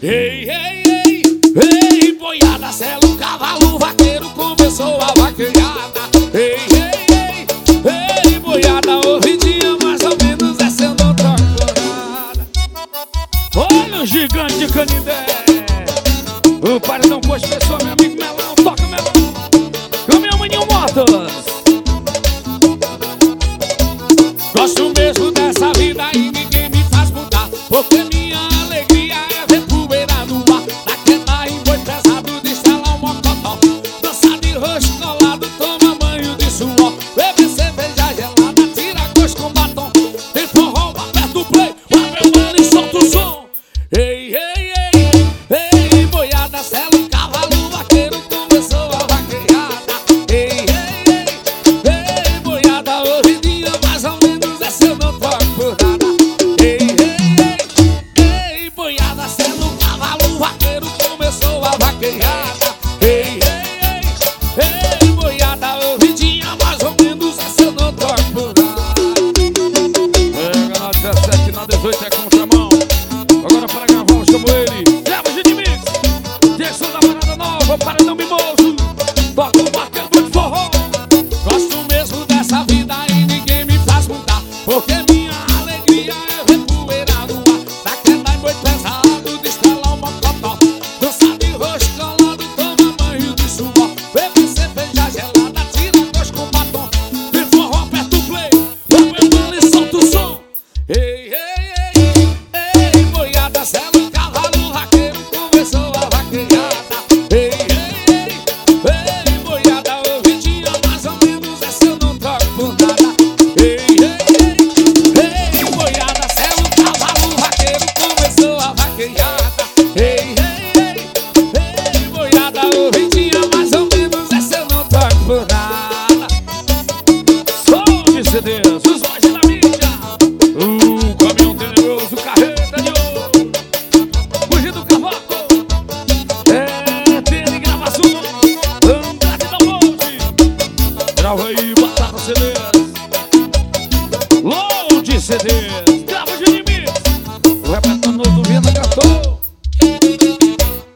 Ei, ei, ei, ei, boiada, sela o cavalo vaqueiro começou a vaquejada. Ei, ei, ei, ei, boiada, ouvidinha mais ou menos é sendo outra corada. Olha o gigante de Canindé, o paredão com as pessoas, meu amigo Melão, toca Melão, com meu maninho Motos. Gosto mesmo dessa vida e ninguém me faz mudar, porque minha alegria é ver poeira no ar, daquela em boi pesado de estalar um mocotó, dançar de rosto colado, toma banho de suor, beber cerveja gelada, tira gosto com batom, tem forró, aperta o play, abre o mano e solta o som. Ei, ei, ei, ei, boiada, sela o cavalo vaqueiro começou a vaquejada. Ei, ei, ei, ei, boiada, ouvidinha mais ou menos é seu não toque por nada. Ei, ei, ei, boiada, sela o cavalo vaqueiro começou a vaquejada. Ei, ei, ei, boiada, ouvidinha mais ou menos é seu não toque por nada. Pega na 17, na 18 é contramão. Agora para gravar chamo ele, leva o Gidmix, Jason da Parada Nova, paredão mimoso, toca o vaqueiro de forró. Gosto mesmo dessa vida e ninguém me faz mudar, porque minha alegria é ver poeira no ar, daquela boi pesado de estalar um mocotó, dançar de rosto colado, toma banho de suor, beber cerveja gelada, tira gosto com batom, de forró aperta o play, abre o mano e solta o som. Ei, ei, ei, boiada, sela o cavalo vaqueiro começou a vaquejada. Ei, ei, ei, boiada, ouvidinha mais ou menos é seu não troco por nada. Ei, ei, boiada, sela o cavalo vaqueiro começou a vaquejada. Ei, ei, boiada, ouvidinha mais ou menos é seu não troco por nada. Som de CDs, os lojas da mídia, o caminhão tenebroso, carreta de ouro, fugir do cavaco, tem gravação, Andrade da Monte, grava aí, batata CDs, Load CDs.